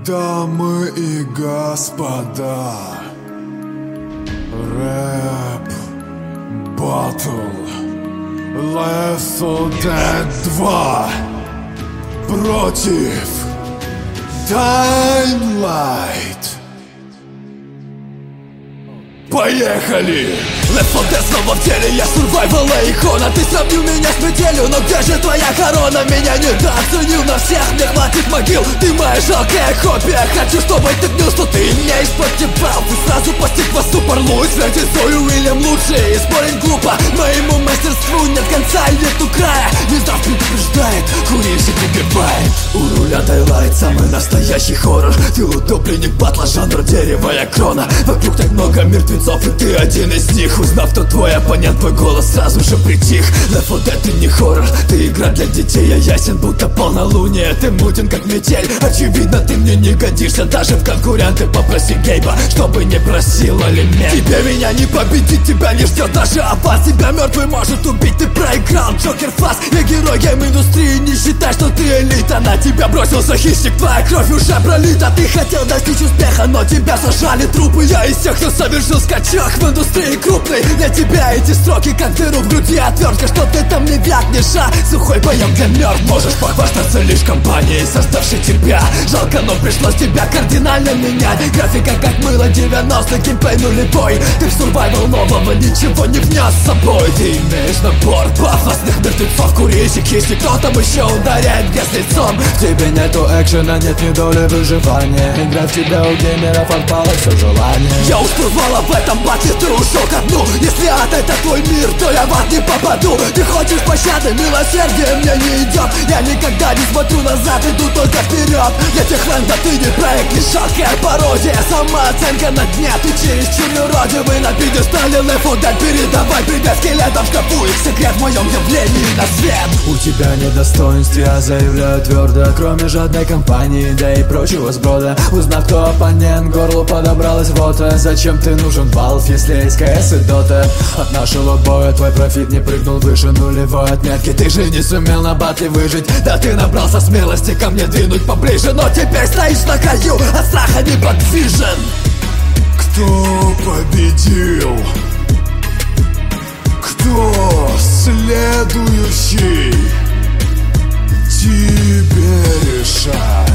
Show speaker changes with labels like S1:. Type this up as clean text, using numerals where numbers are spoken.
S1: Дамы и господа, рэп батл Left 4 Dead 2 против Dying Light. Поехали!
S2: Left 4 Dead снова в теле, я сурвайвал икона. Ты сравнил меня с метелью, но где же твоя корона? Меня недооценил, на всех мне хватит могил. Ты моя жалкая копия, хочу, чтобы ты гнил, что ты не из-под тебя. Ты сразу постиг по супер луч, Сою Уильям лучший, и спорить глупо. Моему мастерству нет конца и нету края. Минздрав предупреждает, курильщик убивает. У руля Дайлайт самый настоящий хоррор. Ты утопленник батла, жанр деревая крона. Вокруг так много мертвецов, и ты один из них. Узнав, кто твой оппонент, твой голос сразу же притих. Left 4 Dead, ты не хоррор, ты игра для детей. Я ясен, будто полнолуние, ты мутен, как метель. Очевидно, ты мне не годишься даже в конкуренты. Попроси Гейба, чтобы не просил алимент. Тебе меня не победить, тебя не ждет даже опас. Тебя мертвый может убить, ты проиграл, Джокер Фас. Я герой гейм-индустрии, не считай, что ты элита. На тебя бросился хищник, твоя кровь уже пролита. Ты хотел достичь успеха, но тебя сожрали трупы. Я из тех, кто совершил скачок в индустрии крупный. Для тебя эти строки, как дыру в груди отвертка. Что ты там не вякнешь, а сухой боем для мертв. Можешь похвастаться лишь компанией, создавшей тебя. Жалко, но пришлось тебя кардинально менять. Графика как мыло 90-х, геймплей нулевой. Ты в сурвайвал нового ничего не внес с собой. Ты имеешь набор пафосных мертвецов, курильщик, хищник, кто там еще ударяет грязь лицом.
S3: В тебе нету экшена, нет ни доли выживания. Играть в тебя у геймеров отпало все желание.
S2: Я успевала в этом батле, ты ушел ко дну. Если ад это твой мир, то я в ад не попаду. Ты хочешь пощады, милосердие мне не идет. Я никогда не смотрю назад, иду только вперед. Для тех да ты не проект, лишь жалкая пародия. Самооценка на дне, ты чересчур юродивый. На пьедестале Left 4 Dead, передавай привет скелетам в шкафу. Их секрет в моем явлении на свет.
S3: У тебя нет достоинств, я заявляю твердо. Кроме жадной компании, да и прочего сброда. Узнав, кто оппонент, горлу подобралась вота. Зачем ты нужен, Valve, если есть CS и Dota? От нашего боя твой профит не прыгнул выше нулевой отметки. Ты же не сумел на батле выжить. Да ты набрался смелости ко мне двинуть поближе, но теперь стоишь на краю, от страха неподвижен.
S1: Кто победил? Кто следующий? Тебе решать.